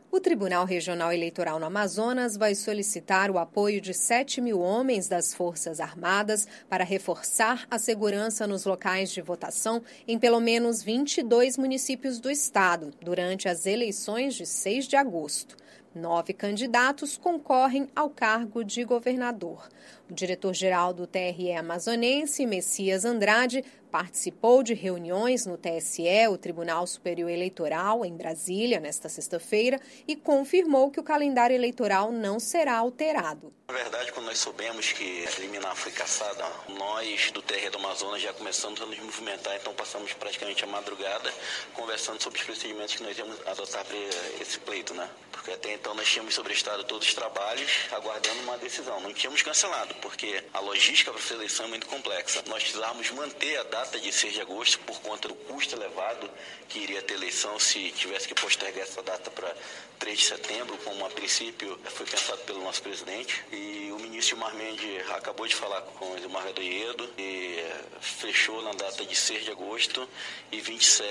O Tribunal Regional Eleitoral no Amazonas vai solicitar o apoio de 7.000 homens das Forças Armadas para reforçar a segurança nos locais de votação em pelo menos 22 municípios do estado durante as eleições de 6 de agosto. 9 candidatos concorrem ao cargo de governador. O diretor-geral do TRE amazonense, Messias Andrade, participou de reuniões no TSE, o Tribunal Superior Eleitoral, em Brasília, nesta sexta-feira, e confirmou que o calendário eleitoral não será alterado. Na verdade, quando nós soubemos que a liminar foi cassada, nós do TRE do Amazonas já começamos a nos movimentar, então passamos praticamente a madrugada conversando sobre os procedimentos que nós íamos adotar para esse pleito, né? Porque até então nós tínhamos sobreestado todos os trabalhos, aguardando uma decisão. Não tínhamos cancelado, porque a logística para essa eleição é muito complexa. Nós precisávamos manter a data de 6 de agosto por conta do custo elevado que iria ter eleição se tivesse que postergar essa data para 3 de setembro, como a princípio foi pensado pelo nosso presidente. E o ministro Gilmar Mendes acabou de falar com o Gilmar Gadoiedo e fechou na data de 6 de agosto e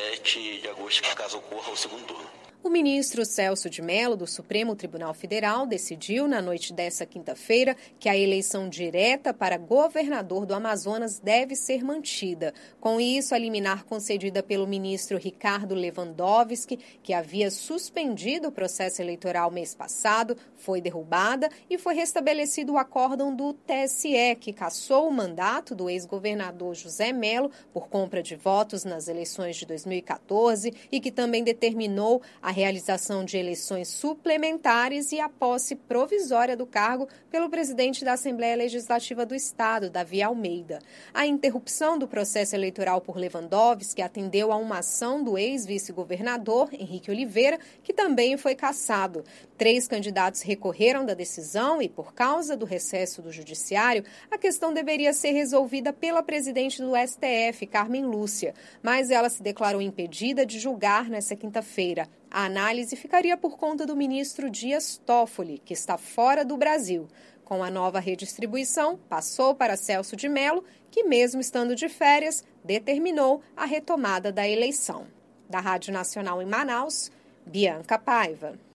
27 de agosto, caso ocorra o segundo turno. O ministro Celso de Mello, do Supremo Tribunal Federal, decidiu na noite desta quinta-feira que a eleição direta para governador do Amazonas deve ser mantida. Com isso, a liminar concedida pelo ministro Ricardo Lewandowski, que havia suspendido o processo eleitoral mês passado, foi derrubada e foi restabelecido o acórdão do TSE, que cassou o mandato do ex-governador José Mello por compra de votos nas eleições de 2014 e que também determinou a realização de eleições suplementares e a posse provisória do cargo pelo presidente da Assembleia Legislativa do Estado, Davi Almeida. A interrupção do processo eleitoral por Lewandowski atendeu a uma ação do ex-vice-governador, Henrique Oliveira, que também foi cassado. 3 candidatos recorreram da decisão e, por causa do recesso do judiciário, a questão deveria ser resolvida pela presidente do STF, Carmen Lúcia, mas ela se declarou impedida de julgar nesta quinta-feira. A análise ficaria por conta do ministro Dias Toffoli, que está fora do Brasil. Com a nova redistribuição, passou para Celso de Mello, que, mesmo estando de férias, determinou a retomada da eleição. Da Rádio Nacional em Manaus, Bianca Paiva.